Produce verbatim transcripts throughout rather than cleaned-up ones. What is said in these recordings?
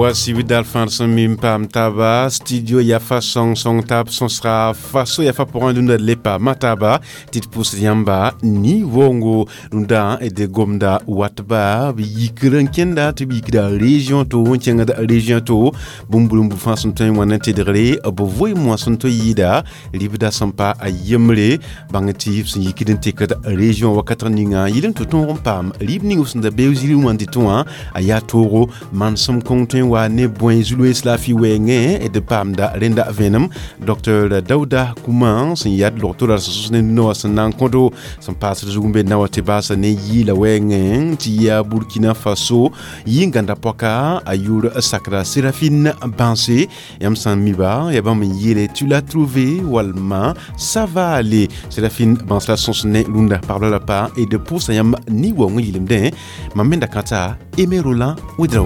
voici Vidal Fanson Mimpam Taba, studio Yafa Song Song Tab, son sera Faso Yafa pour un de l'Epa Mataba, tit pousse Yamba, ni Wongo, Nunda et de Gomda Watba, Yikran Kenda, to be the région to, Tianga da région to, Bumbulum Fanson Toy, one intégrer, Abovoy moi son toyida, Libda Sampa à Yemle, Bangatif, Yikidin take the région Wakatraninga, Yidin to ton pam, Libning of the Beuzili Wanditoa, Ayatoro, Mansom Kontin wa ne boin Zulu Slafi Wenge et de Pam da Renda Venom, docteur Dauda Kouman, son yad l'auteur de son no son encontro, son passe de Zumbe Nawatebasa ne yi la Wenge, Tia Burkina Faso, Yinganda Poka, Ayur Sakra Séraphine Bansé, Yamsan Miba, Yabam Yele, tu l'as trouvé, Walma, ça va aller. Séraphine Bansla son sonnet Lunda parle la part et de pour sa yam ni wong yilimden, Mamenda Kata, Aimé Roland, Widrao.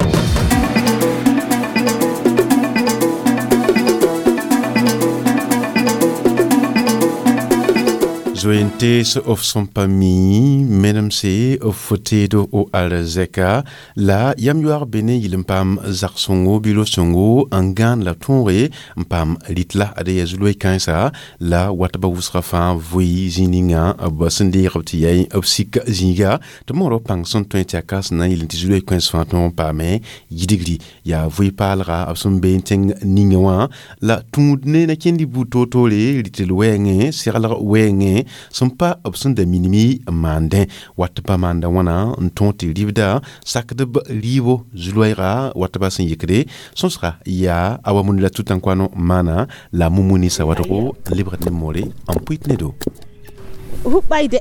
Zoentes of son pami, menam se of fotedo o alzeka, la yam yuar bene yilimpam zarsongo bilo songo, angan la tonre, mpam litla ade yazulwe kansa, la wataba wusrafa voi zininga, abasende raptiyay, absik zinga, tomoro pang son twenty-akas na yilintizulwe kansa ton pame, yidigri, ya voi palra, abson benteng ningawa, la tundne na kendi butotole, litil wenge, sirala wenge, sont pas option de minimi mandin watba manda wana ntonti libda sakde livo zuluira watba sin yekre son sera ya awamunila tout en kwano mana la mumuni sawadro libre de mori en puitnedo Upaide.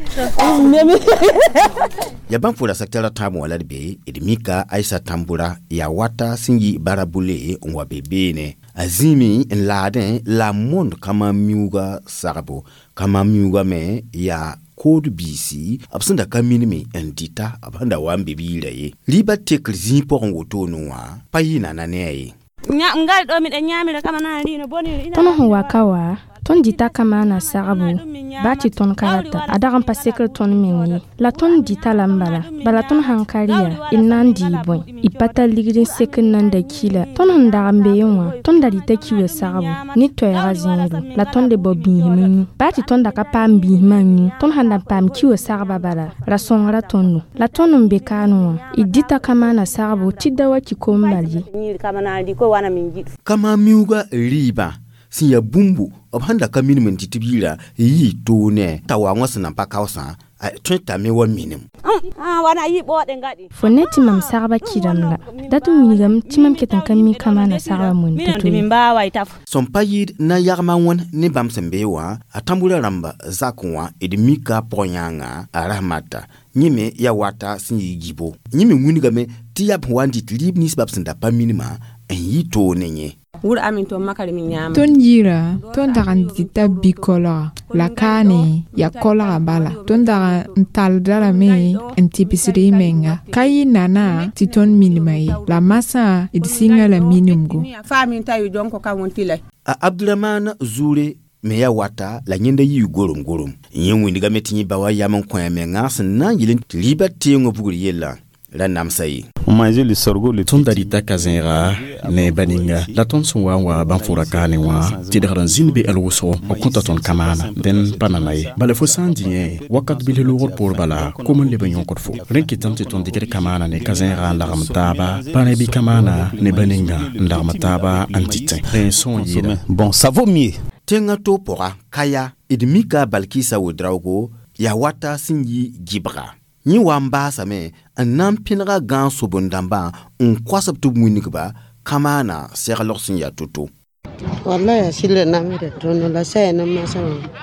Ya ban pour la secteur tamu wala be edmika aisa tambura ya wata singi barabule onwa bebene azimi laden la monde kama miuga sarabo kama miuga me ya code B C absenda kamini me endita abanda wambe bilaye liba tekli pour ngoto noa payina naneye nya ngal do mi de nyamira kama na lino boni tono wakawa ton dita kama na sarabu bati ton karata adaran pasekre ton mengi la ton dita lambala bala ton hankaria inandi boy ipata ligrin sekin nanda kila ton ndarambe yonwa ton dalita kiwe sarabu ni to erazindu la ton de bobi himinu bati ton daka pam bi manu ton handa pam kiwe saraba bala la songra tonu la ton mbekanu idita kama na sarabu tidawa kikombali kama na ndiko wana mingi kama miuga riba si ya bumbu obhanda kamini mentitibira yi tone tawangwa sana pakausa a tweta me wa minim ah wana yi bode ngadi foneti mam sarba kiramla datu minigam timam ketan kami kama na sarba mun tutu mimba wa itafu son payid na yarma won ne bam sembewa atambula ramba zakunwa edmika ponyanga arahmata nyime ya wata sinyi gibo nyime munigame tiya pwandi tilibni sibabsinda paminima yi tone nye wur amin to makari min nyama ton yira ton daran dita bikola la kane ya kola bala ton daran ntal dara me ntibisiri menga kayi nana titon minimai la masa idisinga la minimgo fami ntayu jonko ka wontile Abdurrahman Zure meya wata la nyenda yi gorum gorum nyengu ndiga metinyi bawa yaman kwa menga sanna yilin liberté ngo buguri yella la namsayi manger le sorgho le ton darita kazenra ne baninga la ton sonwa wa banfura kane wa tidran zinbe elwoso o konta ton kamana den pananaye bale fo sandie wakat bil lor pour bala comme le banyon ko fo renki tante ton digere kamana ne kazenra ndaram taba panebi kamana ne baninga ndaram taba antite son yida bon ça vaut mieux tenga to pora kaya edmika balkisa wodraugo ya wata singi gibra ni wamba same anam pinra gan sobondamba on kwasab tu munikba kamana serlor sinya tutu wallahi sile namire tono la sayna masa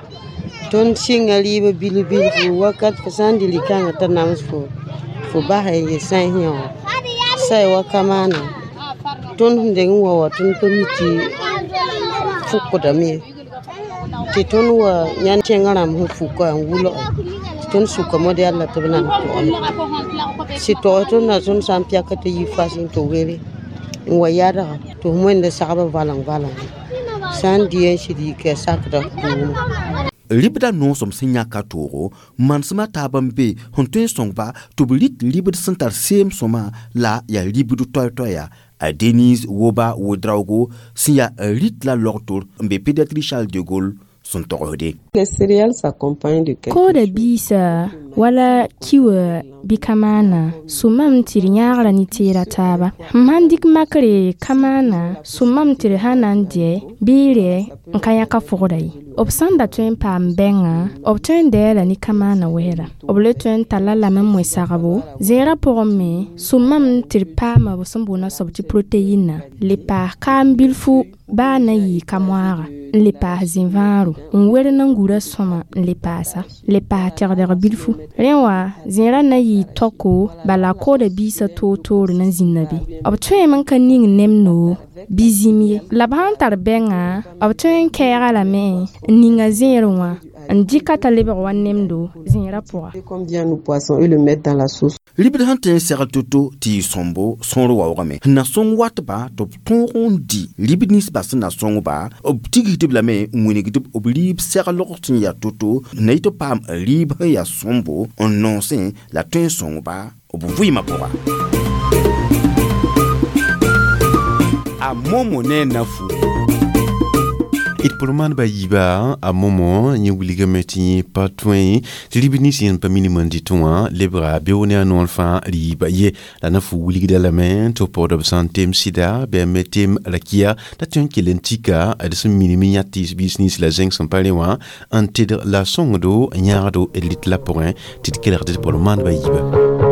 ton singali be bilu bilu wakat fasandi likanga tanams fo fo bahaye sahnyo say wakamana ton ndeng wo ton komiti fukko dami ti ton wa nyan chengaram hu fukko angulo ton suka model la tabna ko si to ton na son sampia ka te yifasin to wele wa yada to mwende saba valang valang san die shi di ke sakra libda no som sinya katoro mansma tabambe honten songba to blit libd santar sem soma la ya libdu toy toya a Denise Woba Wodraugo siya rit la lortour mbe pédiatrie Charles de Gaulle son torode. Les céréales s'accompagnent de quelque Ko da bisa wala kiwa bikamana sumam tiri nyagla ni tira taba mandik makre kamana sumam tiri hanandie bire nkaya ka fogodai obsanda tuen pam benga obtuen dela ni kamana wera oble tuen talala memwe sagabo zera porome sumam tiri pama bosumbuna sobti proteina le pa kambilfu bana yi kamwara le pa zinvaru nwere nangura soma le pasa le pa terder bilfu rewa zera na yi toko bala ko da bisa toto na zinabi obtuen man kaning nemno bizimie labantar benga obtuen kera la me ninga zerwa ndika talebe wan nemdo zera pour combien nous poissons et le mettre dans la sauce. Libre hantin sera toto ti sombo sonro wa wame na son watba to tonron di libnis bas na son ba obtigi diblame muni gidib oblib sera lortin ya toto na ito pam libre ya sombo on nonsen la tin son ba obuvui mapora a momo ne nafu it pourman ba yiba a moment ni wuliga meti patwin libini sin pa minimum di toin le bras beone anon fa riba ye la na fu wuliga la main to pod of santem sida be metem la kia da tun kilentika de ce minimiatis business la zeng son palewa anted la songdo nyardo elit la point tit keler de pourman ba yiba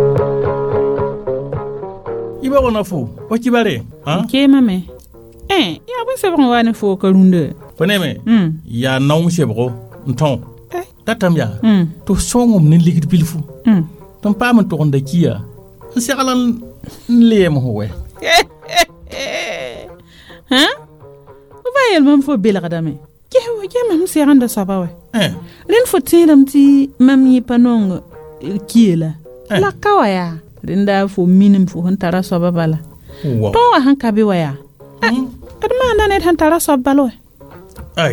iba ona fu o kibare ha ke mame eh ya bu se bon wane fu kalunde Poneme, mm. ya naung sebro, nton. Eh. Tatam ya, mm. to songom ni ligit bilfu. Mm. Ton pa man to onda kia. Seralan lem howe. Hein? Va yel mam fo bel gadame. Ke ho ke mam seranda sabawe. Eh. Ren fo tiram ti mam yi panong kiela. Eh. La kawaya. Rinda fo minim fo hantara sababala. Wow. To han kabe waya. Mm. Adma nanet hantara sabalo. Ay,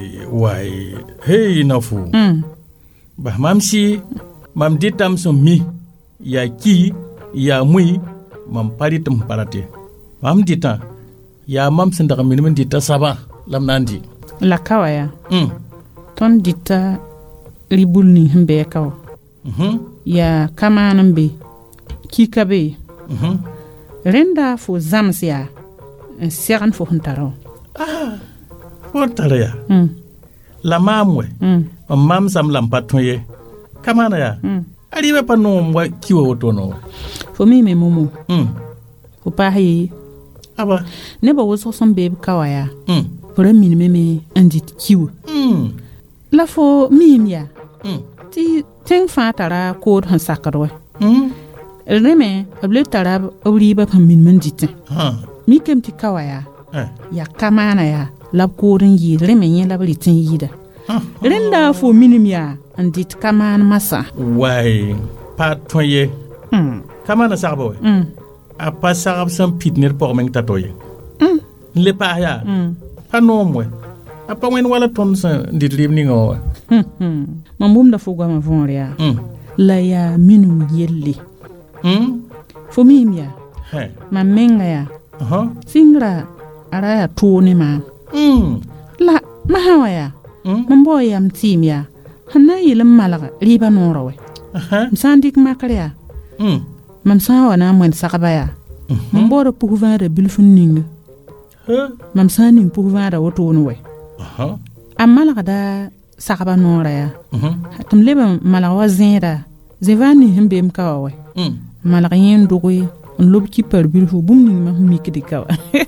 why? Hey, nafu. Mm. Bah, mam si, mam ditam so mi, ya ki, ya mui, mam paritum parate. Mam dita, ya mam sendaka minimum dita saba, lam nandi. La kawaya. Mm. Ton dita ribulni hembe kaw. Mhm. Ya kama nambe, ki kabe. Mhm. Renda fo zamsia, en seran fo huntaro. Ah. Portarea. Mm. La mamwe. Mm. Mam sam lam patnoye. Kamana ya. Mm. Ariwe pa no mwa kiwa otono. Fo mi me momo. Mm. Fo pa hi. Aba. Ne ba woso son babe kawaya. Mm. Fo re mi me me andit kiwa. Mm. La fo mi mi ya. Mm. Ti teng fa tara kod han sakarwe. Mm. Reme able tara awri ba pam min man ditte. Ha. Mi kem ti kawaya. Eh. Ya kamana ya. Lab koren yi reme yen lab litin yida. Ha. Renda fo minim ya andit kaman masa. Wai. Patnoye. Mm. Kamana sarbo. Mm. A pa sarab sam pitner por meng tatoye. Mm. Le pa ya. Mm. Pa no mwe. A pa wen wala ton sa dit libni ngo. Hmm. Hmm. Mambum da fo gwa ma von ya. Mm. La ya minum yelle. Mm. Fo mim ya. He. Ma menga ya. Aha. Singra ara ya toni ma. Mm. La mahawa ya. Mm. Mambo ya mtim ya. Hanna yile malaga riba nora we. Aha. Msandik makare ya. Mm. Mamsa wana mwen sakaba ya. Mambo da puhuvara bilfun ninga. He. Mamsa ning puhuvara wotoni we. Aha. Amalaga da sakaba nora ya. Mhm. Tum leba malaga wa zera. Zevani himbe mkawa we. Mm. Malaga yen dogoy. Lob ki par bilfu bum ning ma mikidi kawa.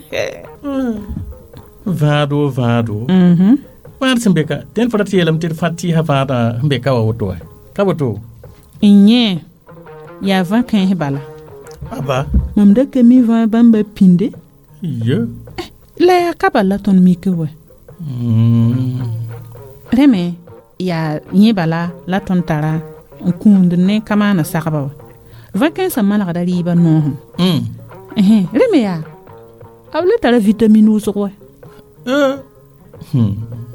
Vado vado. Mhm. Waar sembeka. Den forati yelam tir fati ha vada mbeka wa woto. Kaboto. Inye ya van kan hebala. Aba. Mam da kemi van bamba pinde. Ye. La ya kabala ton mikewe. Mm. Reme ya nyebala la ton tara kunde ne kama na sakaba. Vakan sa mala da riba no. Mm. Eh reme ya. Awle tara vitamine uso Eh. Hmm.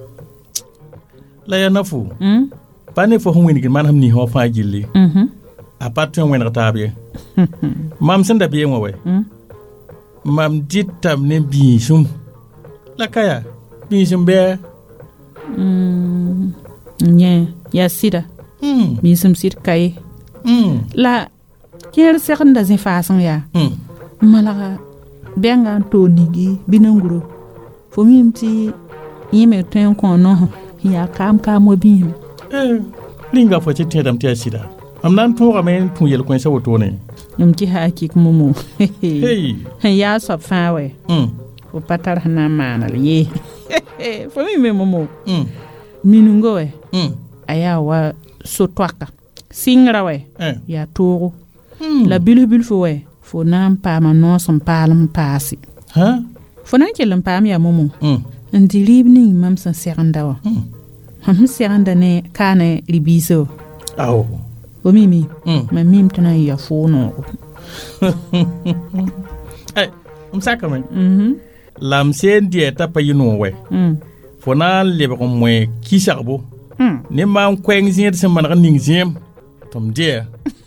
La ya nafu. Mm. Pane fo hon wini man ham ni ho fa gilli. Mhm. A patron wen ratabe. Mam senda biye mo we. Mm. mam ditam ne binsum la kaya binsum be mm nye ya sida mm binsum sit kay mm la ker sekanda zin façon ya mm malaga benga to nigi binanguro fo mimti yime ten ko no ya kam kam obin eh linga fo ci tedam ti sida am nan to ga men tun yel ko sa woto ne num ci ha ki mumu hey ya so fawe mm fo patar na manal ye fo mi me mumu mm minungo we mm aya wa so twaka singra we eh ya togo mm la bilbil fo we fo nam pa ma no som palam pasi ha fo nan kelam pam ya mumu mm ndilibni mam san seranda wa mm ham seranda ne kana libiso aw o mimi mm ma mim tana ya fo no eh um saka men mhm lam sen die ta pa yino we mm fona le ko moy ki sarbo mm ne ma kweng zin se man ning zim tom die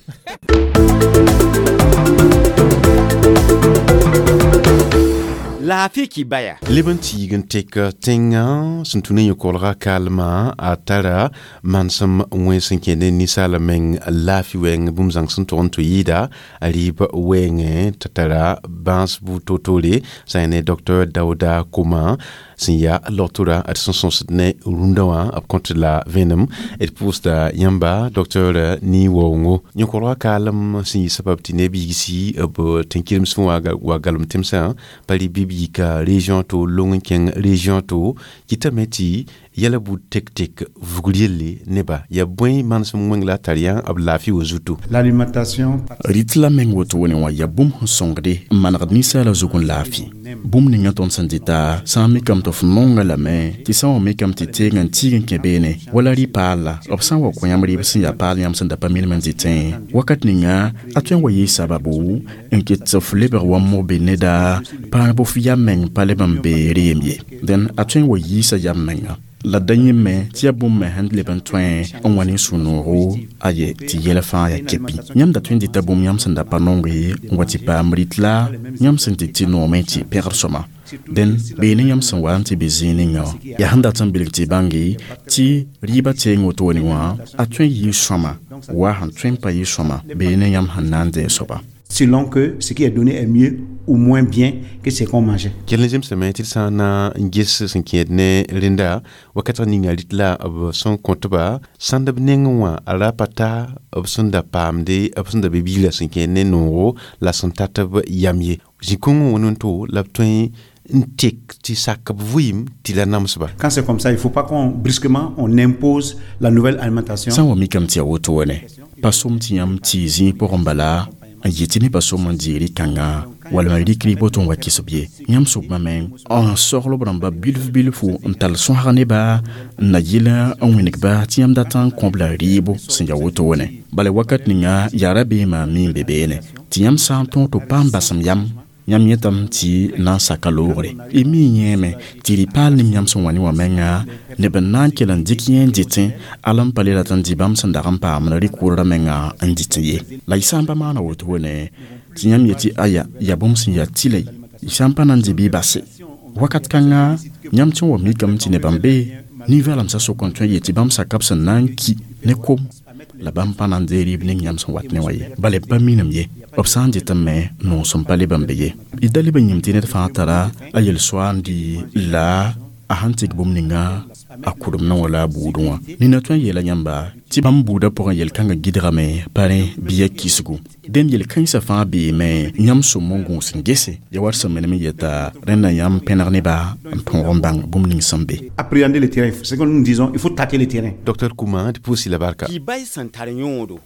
La fiki baya. Lebantigen teka tenga suntune yokolra kalma atara mansam wensen kene ni salameng lafi weng bumzang sunton to yida alib wenge tatara bans bu totole sayne docteur Dauda Kuma sinya lotura at son ne rundawa ap contre la venom et posta yamba docteur ni wongo yokolra kalam si sababti ne bigisi abo tenkirim sunwa wa galum timsa pali bibi ka région to longen région to kitameti yala bu tek tek vuglieli neba ya boy man sum ngla tarian ab lafi wozutu l'alimentation ritla mengoto woni wa ya bum songde manad ni sala zugun lafi bum ni ngaton sandita sami kam to fnonga la me ti sa me kam ti tengan tigen kebene wala ri pala opsan wa ko yamri bisin ya pala yam sanda pamil man zitin wakat ninga atwen wa yi sababu enket sof leber wa mo beneda pa bo fiya men pale bambe riemye den atwen wa yi sa yam menga la danye me tia bum me handle ban twen on wani sunoro aye ti yela fa ya kepi nyam da twen di tabum nyam sanda panongi ngwati pa mritla nyam senti ti no me ti persoma den be ne nyam san wan ti bezini nga ya handa tan bilti bangi ti riba te ngoto ni wa atwen yi shoma wa han twen pa yi shoma be ne nyam hanande soba selon que ce qui est donné est mieux ou moins bien que ce qu'on mangeait. Quel est le til sana ngis sinkiyedne linda wakata ninga litla ab son kontba sandab nengwa ala pata ab sunda pamde ab sunda bibila sinkiyedne no la santata yamye jikungu wononto laptoin ntek ti sakab vuim ti la namsba. Quand c'est comme ça, il faut pas qu'on brusquement on impose la nouvelle alimentation. Sans wamikam ti awoto wone pasum ti yam ti zi porombala yitini paso mandiri kanga wala mari kribo ton wakisobie nyam sok mamen en sorlo bramba bilf bilfu ntal son harne ba na yila on winik ba tiam datan kombla ribo sinja woto wone bale wakat ninga yarabe ma min bebene tiam santon to pamba sam yam nyam yetam ti nan sakalore e mi nyeme ti ri pal nim nyam son wani wa menga ne banan kelan dikien ditin alam pale la tan dibam sandaram pa amna ri kurra menga anditiye la isamba mana woto ne ti nyam yeti aya ya bom sin ya tilei isamba nan dibi basse wakat kanga nyam ti wa mi kam ti ne bambe ni velam sa so kontra yeti bam sa kapsan nan ki ne kom la bam panan deri bning nyam son watne waye bale paminam ye obsan ditame non son pale bambeye idali banyim tinet fatara ayel swandi la ahantik bomninga akurum na wala budwa nina twan yela nyamba ti bam buda pour yel kanga gidrame pare biya kisgu den yel kansa fa bi me nyam so mongo singese ya warsa menemi yeta rena yam penarne ba tonrombang bomning sambe appréhender le terrain c'est comme nous disons il faut tâter le terrain. Docteur Kouma de poussi la barka ki bay santarinyodo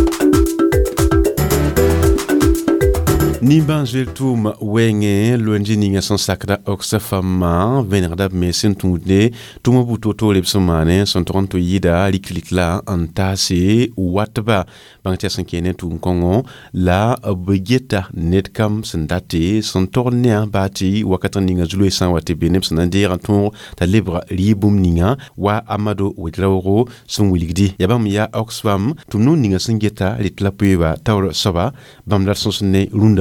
Nimban Jeltum Wenge, l'O-N-G son sacra Oxfama, Vénardab Messin Tunde, Tumabuto Lepsomane, son Toronto Yida, Liklitla, Antase, Wataba, Bantia Sankene, Tunkongo, la Begeta, Netkam, Sandate, son tourné Bati, Wakataninga Zulu San Watebenep, Sanandir, Anton, Talebra, Libum Ninga, Wa Amado, Wetlauro, son Willigdi, Yabam Ya Oxfam, Tunu Ninga Singeta, Litlapueva, Taur Saba, Bamdar Sonsne, Runda.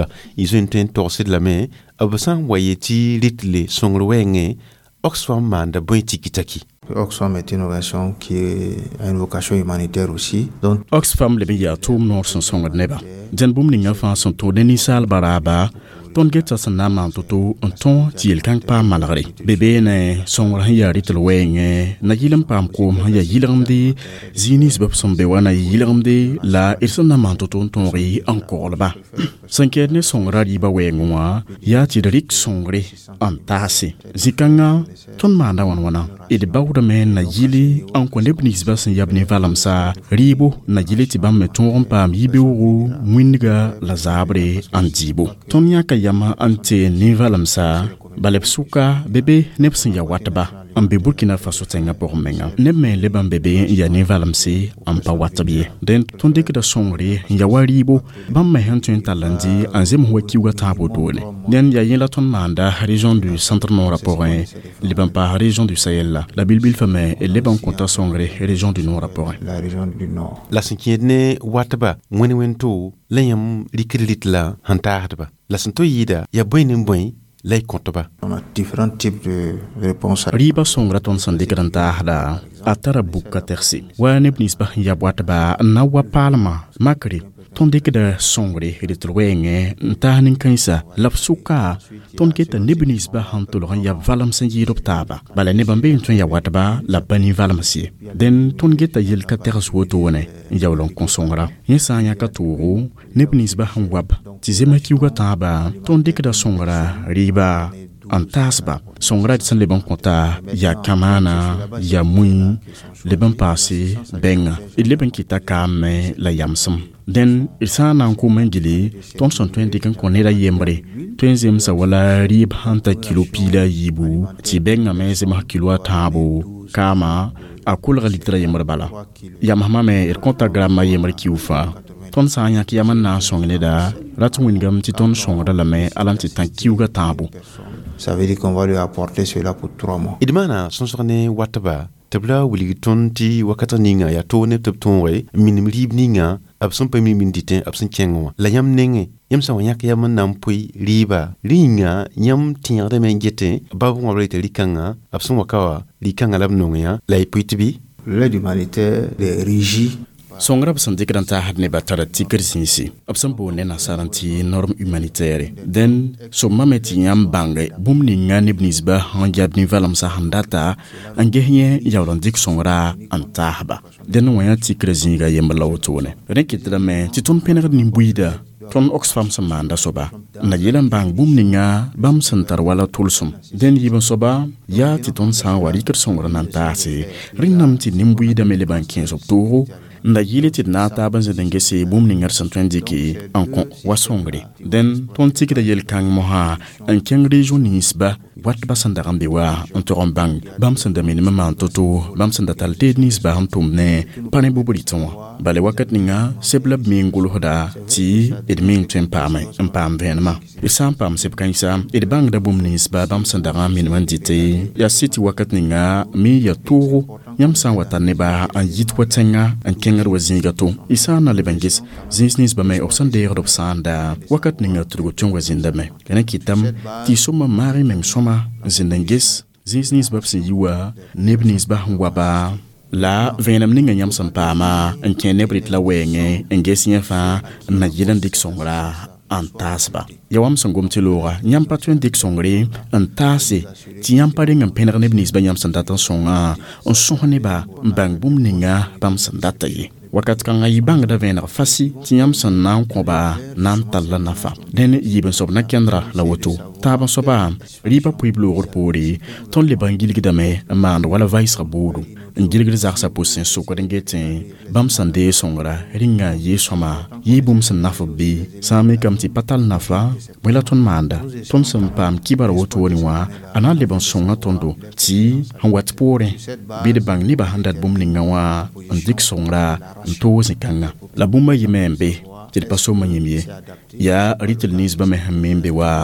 ils ont une torse de la main abasan wayeti litle songrwenge Oxfam manda boy tiki-taki. Oxfam est une organisation qui a une vocation humanitaire aussi. Donc Oxfam le biya tum nor son songa neba. Den bum ninga fa son to deni sal baraba. Ton geta san nama toto un ton til kang pa malari. Bebe ne songa ya ritel wenge na yilam pam ko ya yilam di zinis bab son bewana yilam di la irson nama toto ton ri encore ba. Sanket ne songa ri ba wengwa ya tirik songre antasi. Zikanga ton manda wan wana. Ede bawda men na yili an ko nebnis bas yabne valamsa ribo na yili tibam me ton pam yibewu mwinga la zabre anjibo. Ton yaka yama ante ni valamsa balepsuka bebe nepsin ya wataba ambe Burkina Faso tenga por menga nemme leban bebe ya ni valamsi ampa watabiye den ton dik da songre ya waribo bam me hantun talandi anzem hoki wata bodone den ya yela ton manda région du centre nord raporin leban pa région du Sahel la bilbil fame et leban konta songre région du nord raporin la région du nord la cinquième wataba mwene wento layam likrilit la hantarba la santo yida ya boyne boy lay kontoba. On a différents types de réponses. Riba songra ton sandikranta hada atara buka tersi. Wa nebnisba ya bwatba na wa palma makri ton dikda songre ritrwenge ntanin kansa lapsuka ton keta nebnisba hantul ya valam sanjirop taba. Bala nebambe ton ya watba la bani valamsi. Den ton geta yel katers wotone yawlon konsongra. Yesa nya katuru nebnisba hanwab tizema kiuga taba ton dikda songra riba antasba songra tsan le bon konta ya kamana ya mui le bon passé benga il le ben kita kame la yamsum den irsa nan ko mangili ton son twen dikan konera yembre twenzem sa wala rib hanta kilo pila yibu ti benga meze ma kilo tabo kama akul litra yembre bala yamama me ir konta grama yembre kiufa ton sanya ki yaman na songne da ratwin gam ti ton songra la me alanti tan kiuga tabo. Ça veut dire qu'on va lui apporter cela pour trois mois. Idmana son sorne wataba tabla wili ton ti wakata ninga ya to ne tab ton we minim rib ninga abson pa mi min ditin abson kengo la yam nenge yam sa wanyak yam nam pui riba ringa yam tiare men gete babu ngore te likanga abson wakawa likanga lab nonga la pui tibi l'aide humanitaire est régie. Songra bsan dikranta hadne batara tikir sinsi absan bo ne nasaranti norme humanitaire den so mameti yam bange bumni ngani bnisba hanjab ni valam sa handata angehye yawran dik songra antahba den waya tikir zinga yembla wotone rekitra me titon pener ni buida ton Oxfam samanda soba na yelan bang bumni nga bam santar wala tulsum den yiban soba ya titon sa wari kir songra nantasi rinnam ti nimbuida mele bankin sobtoro nda yili tit na ta ban zeden gese bum ni ngar santwendi ki an kon wasongre den ton tikida yel kang moha an keng region nisba wat basanda rambe wa on to rombang bam sanda minimum man toto bam sanda talte nisba han tumne pane buburiton bale wakat ninga seblab mingul hoda ti edmin tempa mai pam venma isam pam sep kanisa ed bang da bum nisba bam sanda ram minimum dite ya city wakat ninga mi ya turu yam san watanne ba an yitwatenga an kenger wazinga to isana lebangis zinsnis ba mai opsan de rob sanda wakat ninga trugo tion wazinda me kana kitam ti soma mari mem soma zindangis zinsnis ba psin yiwa nebnis ba waba la venam ninga yam san pama an kenebrit la wenge engesia fa na yilan dik songra antasba yawam sangum tilora nyam patuen dik songre antase ti yam pare ngam pener nebnis ba yam sandata songa on sonne ba bang bum ninga bam sandata yi wakat kan ay bang da vener fasi ti yam san nan ko ba nan talla nafa den yiben sob na kendra la woto taban soba riba puiblo gorpori ton le bangil gidame man wala vice rabudu ngilgir zaksa posin soko dengetin bam sande songra ringa yesoma yibum san nafa bi sami kam ti patal nafa wala ton manda ton sam pam kibar woto ni wa ana le ban songa tondo ti han wat pore bi de bang ni ba handat bum ninga wa ndik songra nto zikanga la bumba yimembe ti paso manyemie ya ritel nisba me hammembe wa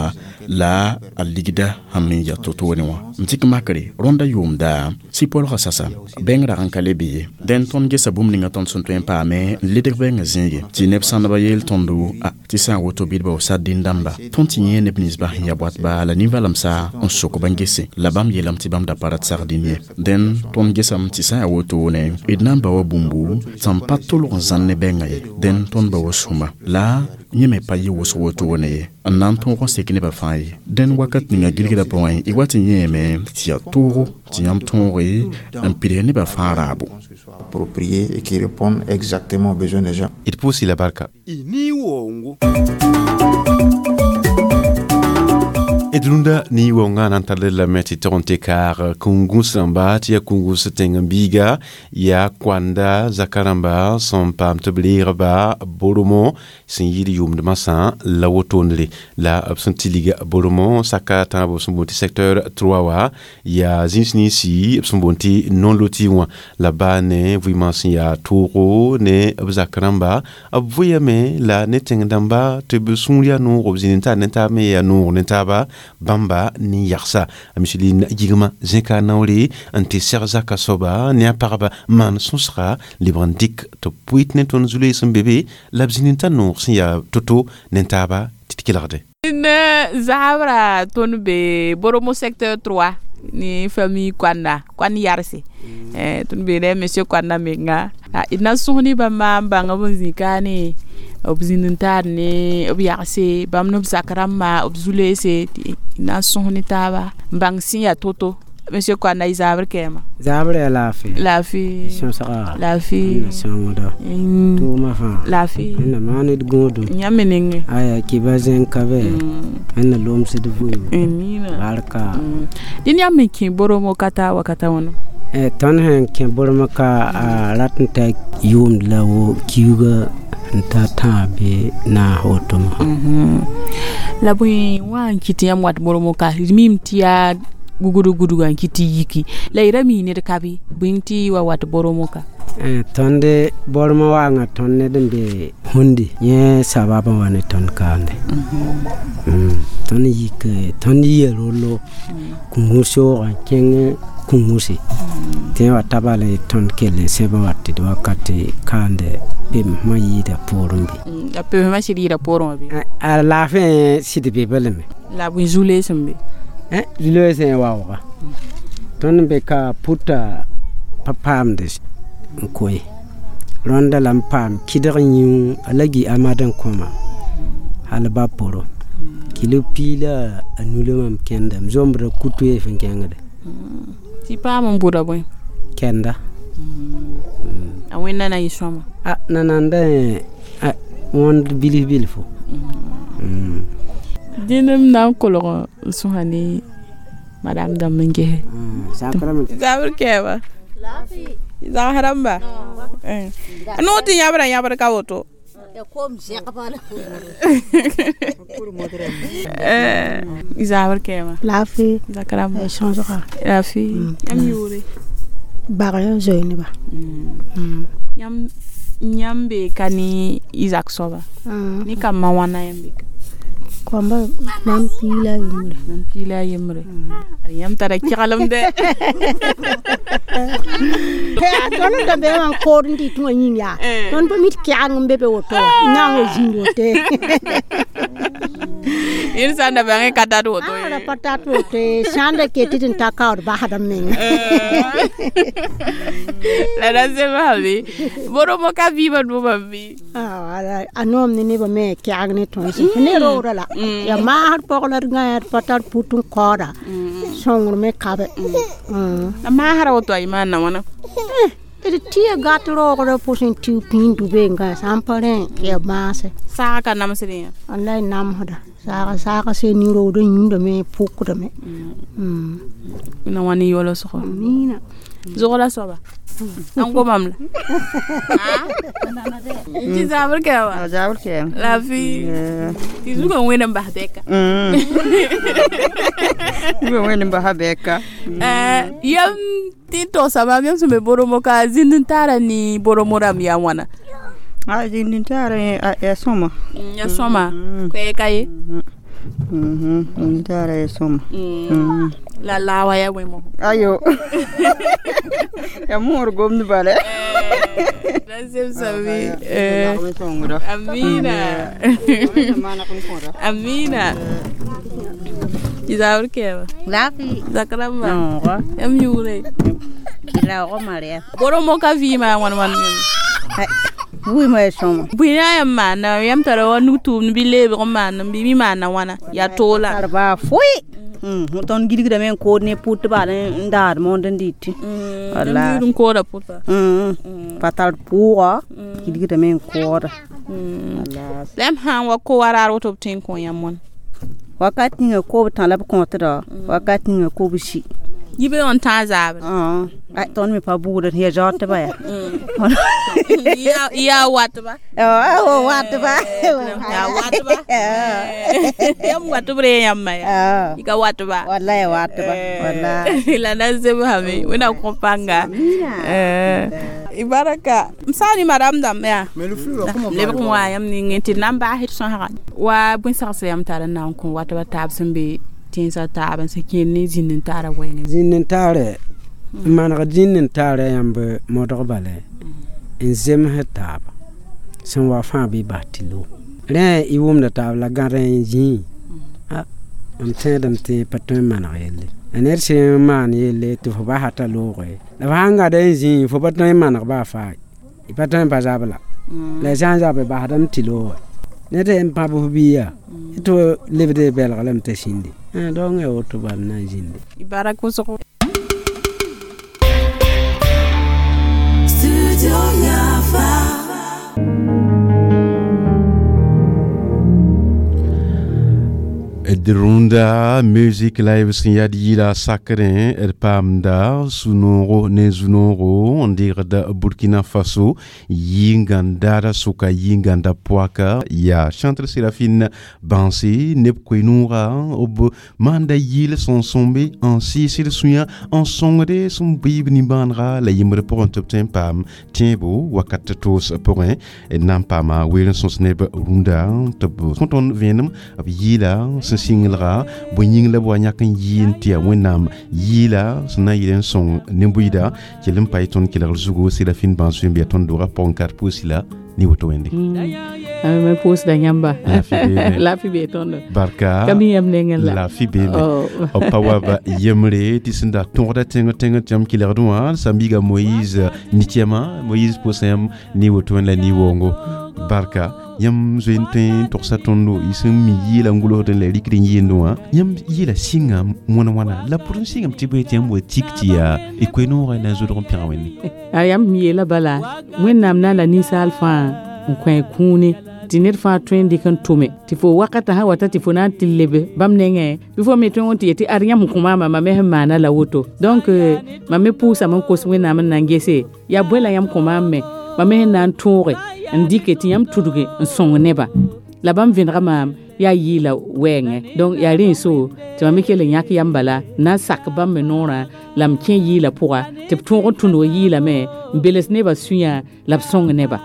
la aligida hamni ya toto ne wa mtik makare ronda yumda si pol rasasa bengra rankale biye den ton ge sabum ninga ton son twen pa me lider benga zinge ti nep san ba yel tondu a ti sa woto bid ba sa dindamba ton tinye ne bnis ba ya boat ba la nivalam sa on soko bangese la bam yelam ti bam da parat sardinier den ton ge sam ti sa woto ne idnan ba wa bumbu tam patolo zanne benga den ton ba wasuma la nyeme pa yi woso woto ne nan ton ko sekine ba fay den wakat ninga gilgida point igwati nyeme ti ya toro ti yam ton re un pilier ba farabo approprié et qui répondent exactement aux besoins des gens. Il pousse la barca. Edlunda ni wonga nantale la meti tonte kar kungus amba tia kungus tengambiga ya kwanda zakaramba son pam teblir ba boromo sin yidi yum de massa la wotondle la absentiliga boromo sakata bo sumboti secteur trois wa ya zinsni si sumboti non loti wa la bane vuimansi ya toro ne zakaramba abuyame la netengdamba tebusunya no obzininta nenta me ya no nentaba bamba ni yarsa amisilin yigma zeka nawli anti serza kasoba ni aparba man sonsra librandik to puitne ton zule son bébé labzininta no ya toto nentaba titkilarde ne zabra ton be boromo secteur trois ni famille kwanda kwan yarse eh ton be le monsieur kwanda menga ina soni ba mamba ngabonzikani obzinintar ne obyarse bamno sakrama obzulese na soni taba bangsi ya toto monsieur kwanda izabre kema zabre la fi la fi sonsara la fi songoda to ma fa la fi na mani godo nyamenenge aya kibazen kabe en lom se de vuy emina barka din yamme ki boromo kata wakata wono e ton hen ke boromo ka latnta yum lawo kiuga nta tabe na hotom mhm la bui wan kiti yam wat boromo ka mim tia gugudu gudu gan kiti yiki la irami ne kabi binti wa wat boromo ka eh tonde boromo wa nga tonne dembe hundi ye sababa wane ton kande mhm ton yike ton yelolo kumuso kenge kumusi te wa tabale ton kele seba watti do wakati kande bim mayida porumbi la pe ma sirira porumbi a la fin sidi bebelme la bu jule sembe eh jule sen wawa ton be ka puta papam des koy ronda lampam kidranyu alagi amadan koma halba poro kilo pila anulum kendam zombra kutuye fengengade ti pa mon buda boy kenda mm. a wenna na yisoma a nananda a won bili bili fo mm. dinam na koloro suhani madame damenge mm. sakram zabur keba lafi zaharamba eh no ti yabra yabra kawoto ya kom zeka pala eh izabur keba lafi zakaramba e changera lafi yam yuri bagaya joine ba yam nyambe kani Isaac soba ni kama wana yambe kwamba mampila yimre mampila yimre ari yam tara kiralam de he atono da be man ko ndi to nyinya non ba mit kyang mbebe woto nyango jingote insa na bange katatu woto ara patatu te shanda ke titin takawr ba hadam men la danse babi boromo ka viva no babi ah ala anom ni ba me kyang ne to ne ro la ya ma har poglar ngar patar putun kora songur me kabe mm ma har woto ay man na wana ede tia gatro ko posin tu pin du benga sampare ya mase saka nam siriya wallahi nam hoda saka saka se ni ro do nyunda me pokku da me mm ina wani yolo so mina zola soba ango mamla ti zabur kewa zabur kewa la fi ti zuga wena bahdeka mm zuga wena bahdeka eh yam ti to sabab yam sumbe boromo ka zindin tara ni boromo ram ya wana a zindin tara ya soma ya soma ko e kay Mhm. Tare som. Mm. La lawa ya wemo. Ayo. Ya mor gom bale. Nasib sabi. Amina. Amina. Izaur kewa. Lafi. Zakaramba. No. Am yure. Kila ko Maria. Boro mo ka vima wan wan. Oui ma som. Buina ya mana yam tara wanu tum bi lebe ko mana bi mi mana wana ya tola. Arba foi. Mm, ton gidi da men ko ne put ba ndar mon den diti. Wala. Dum ko da put ba. Mm. Patal puwa gidi da men ko da. Wala. Lem han wa ko wara ro top tin ko yamon. Wakati nga ko tan lab ko ta wakati nga ko bishi. Yibe on ta zabe. Ah, ai ton mi pa bu da he jot ba ya. Ya ya wat ba. Oh, wat ba. Ya wat ba. Yam wat bre yam ma ya. Ika wat ba. Wallahi wat ba. Wallahi. La nazebe hame, wena kompanga. Eh. Ibaraka. Msani madam dam ya. Mais le flux là comment? Le ko wa yam ni ngenti namba hit son ha. Wa bun sarse yam tara na ko wat ba tab sembe tinsa taban se kenni zinin tara wayne zinin tare manaka zinin tare yambe modor bale in zem hetab san wa fa bi batilo re i wum da tab la garan ji ah am tedam te patun manakele aner se man yele to ba hata lowe la hanga da ji fo patun manak ba fa i patun ba zabla la janja be ba hadam tilo ne de en pa bu biya to lebde bel galam te sindi donc e woto ban na jinde ibarako soko Studio Yafa Drunda music live sinyadi la sakren er pamda sunoro ne zunoro on dirait da Burkina Faso yinganda suka yinganda poaka ya chantre Séraphine Bansi nepkoinura ob manda yil son sombe en si sur suya en songre son bib ni banra la yimre pour un top pam tiembo wakat tos point et nampama wel son sneb runda top konton venum ab yila singlera bo yingla bo nyakan yin tia wenam yila sna yilen son nembuida kelem python kilar zugo Séraphine Bansi bi ton dora ponkar pusila ni woto wende me pus da nyamba la fi be ton barka kami yam nengen la la fi be o pawa ba yemre tisinda tonda tenga tenga jam kilar doa sambiga Moïse nitiema Moïse posem ni woto wende ni wongo barka yam zente torsa tondo isum mi yila ngulo de le rikri yendo yam yila singa mona wana la pour singa mtibe tiambo tiktia e kweno na zo don pirawene ayam mi yela bala wenam na la ni salfa nkwen kuni tinir fa twendi kan tume tifo wakata ha wata tifo na tilebe bamnenge before me twonti yeti ariam kuma mama me mana la woto donc mame pousa man ko swena man nangese ya bwela yam kuma me mame nan toure ndike ti yam tuduge song neba la bam vinra mam ya yila wenge donc ya rin so ti mame kele nyak yambala na sak bam me nora lam ken yila pourra te touro tundo yila me mbeles neba suya la song neba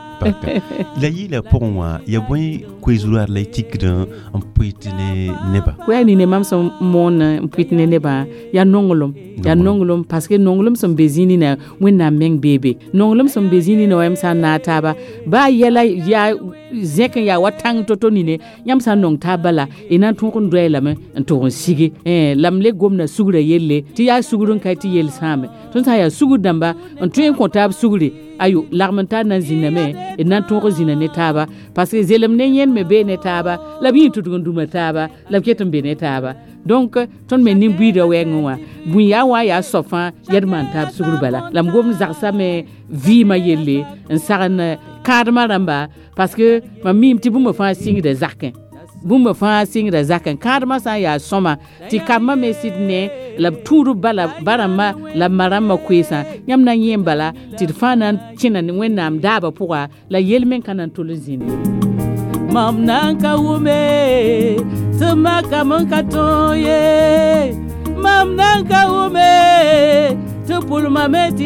la yila pour moi ya boy kwezuluar la tikran en pitne neba kwa ni ne mam son mon pitne neba ya nongolom ya nongolom parce que nongolom son bezini na wena meng bebe nongolom son bezini no em sa na taba ba yela ya zek ya watang toto ni ne yam sa nong tabala ina to kon doela me to sigi eh lamle gomna sugura yelle ti ya sugurun kai ti yel same ton sa ya sugur damba on to ko tab suguri ayo larmenta na ziname e nan to zina ne taba parce que zelem ne yen me be ne taba la bi tutu nduma taba la ketum be ne taba donc ton me nim bi do wenwa bu ya wa ya sofa yedman tab sugur bala lam gom zaksa me vi ma yelle en saran kadma ramba parce que ma mim ti bu me fa sing de zakin bu me fa sing de zakin kadma sa ya soma ti kamma me sidne la turu bala barama la marama kwesa yamna yembala ti fana china ni wenam daba pourwa la yelmen kanan tuluzini mam nanka wume tamaka manka toye mam nanka wume tupul mameti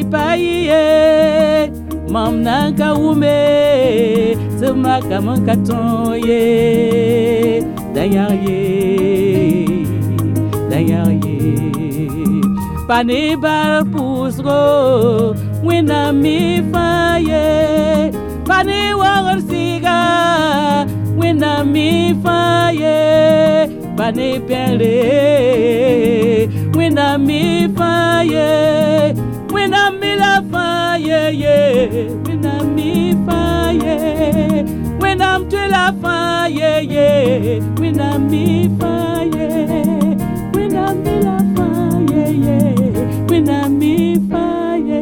paye mam nanka wume tamaka manka toye Dayaye, dayaye. Pane bar pusgo, wina mi faye. Pane wagar siga, wina mi faye. Pane pele, wina mi faye. Wina mi la faye, yeah. Wina mi faye. Wina mi la faye, yeah. Wina mi faye. Wina mi la faye, yeah. Wina mi faye.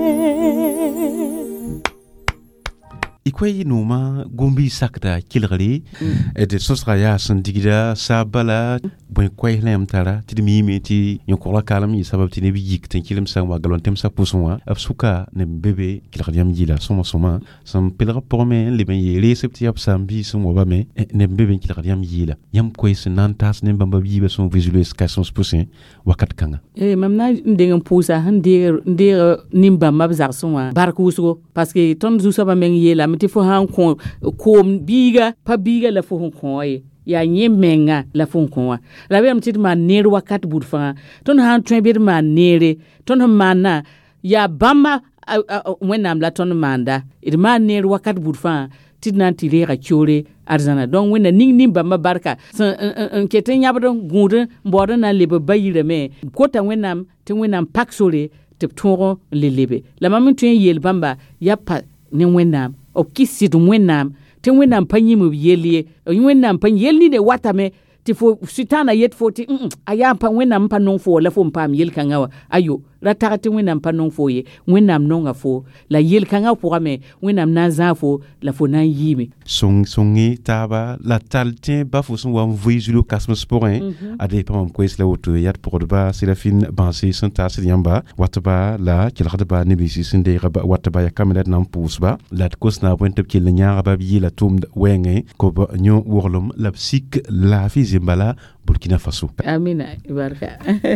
Ikwai numa gombi sakda kilgari et de sosraya sandigida sabala bon kwai lem tara ti mi mi ti yokola kalam yi sabab ti ne bi yik ten kilim sang wa galon tem sa pusonwa absuka ne bebe kilgari am yila soma soma sam pelra porme le ben yi recepti ap sambi som wa me ne bebe kilgari am yila yam kwai senantas ne bamba bi be son visual escation pusin wakat kanga eh mamna ndengam pusa hande ndere nimba mabzar sonwa barkuso parce que ton zu saba men yela ti fo han ko ko biga pa biga la fo ko ye ya nyemenga la fo ko la be am tit ma neru wakat budfa ton han twen bir ma nere ton mana ya bamba wenam la ton manda it ma neru wakat budfa tit nan ti re chore arzana donc wena ning nim bamba barka en keten yabdo gude mbodo na lebe bayire me kota wenam te wenam paksole te toro le lebe la mamin twen yel bamba ya pa ne wenam o kisit wenam te wenam panyi mu yelie wenam pan yeli de watame ti fo sitana yet foti aya pa wenam pa non fo la fo pam yel kangawa ayo rataka te wenam pa non fo ye wenam non fo la yel kangawa pour me wenam na zafo la fo na yimi song songi taba la talte ba fo son wa voizulo kasme sporin ade pam kwes la auto yat pour ba Séraphine Bansé santa siyamba watba la kilgada ba nebisi sinde raba watba ya kamela nam pusba la kosna point ke le nya ba bi la tum wenge ko ba nyo worlom la psik la fi zimbala Burkina Faso amina ibarka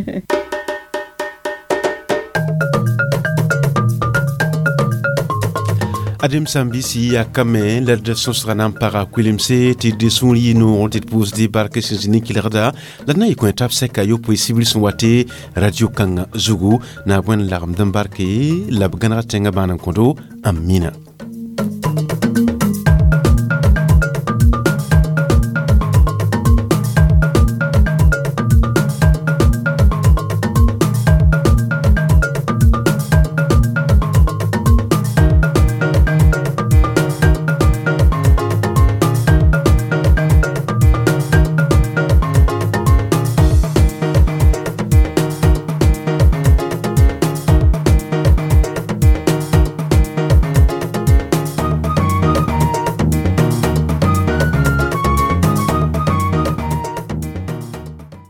Adem Sambisi a kame la de sosranam para kwilimse ti de son yino on ti pose di barke sinzini kilerda la na iko tap seka yo possible son wate radio kanga zugu na bwen larm d'embarquer la bgana tenga banan kondo amina